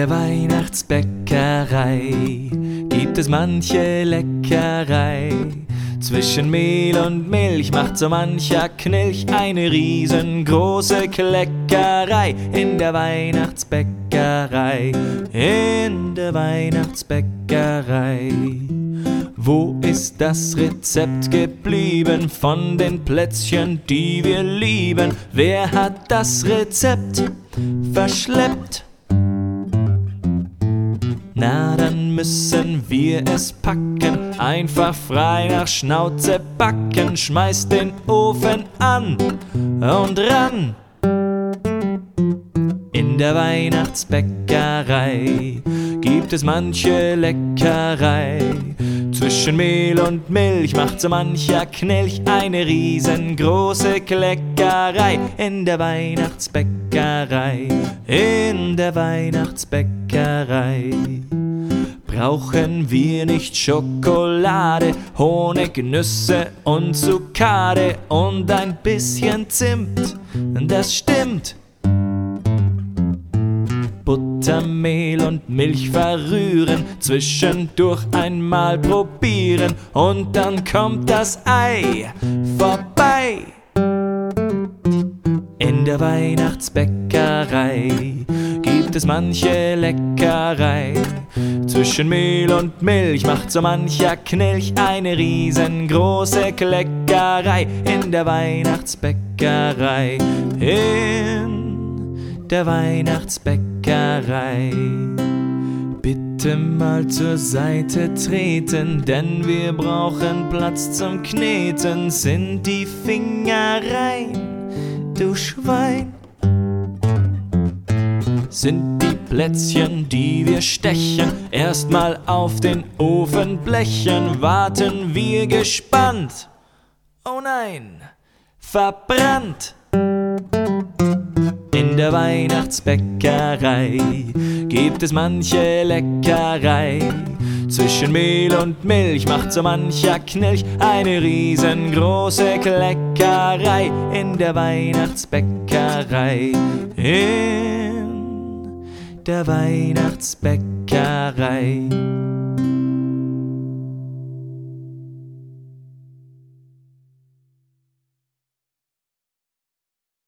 der Weihnachtsbäckerei gibt es manche Leckerei. Zwischen Mehl und Milch macht so mancher Knilch eine riesengroße Kleckerei. In der Weihnachtsbäckerei, in der Weihnachtsbäckerei. Wo ist das Rezept geblieben von den Plätzchen, die wir lieben? Wer hat das Rezept verschleppt? Na, dann müssen wir es packen, einfach frei nach Schnauze backen. Schmeiß den Ofen an und ran. In der Weihnachtsbäckerei gibt es manche Leckerei. Zwischen Mehl und Milch macht so mancher Knilch eine riesengroße Kleckerei. In der Weihnachtsbäckerei, in der Weihnachtsbäckerei. Brauchen wir nicht Schokolade, Honig, Nüsse und Zuckade und ein bisschen Zimt, das stimmt. Butter, Mehl und Milch verrühren, zwischendurch einmal probieren und dann kommt das Ei vorbei. In der Weihnachtsbäckerei gibt es manche Leckerei. Zwischen Mehl und Milch macht so mancher Knilch eine riesengroße Kleckerei. In der Weihnachtsbäckerei, in der Weihnachtsbäckerei. Bitte mal zur Seite treten, denn wir brauchen Platz zum Kneten. Sind die Finger rein, du Schwein? Sind die Plätzchen, die wir stechen, erstmal auf den Ofen blechen? Warten wir gespannt. Oh nein, verbrannt. In der Weihnachtsbäckerei gibt es manche Leckerei. Zwischen Mehl und Milch macht so mancher Knilch eine riesengroße Kleckerei. In der Weihnachtsbäckerei, in der Weihnachtsbäckerei.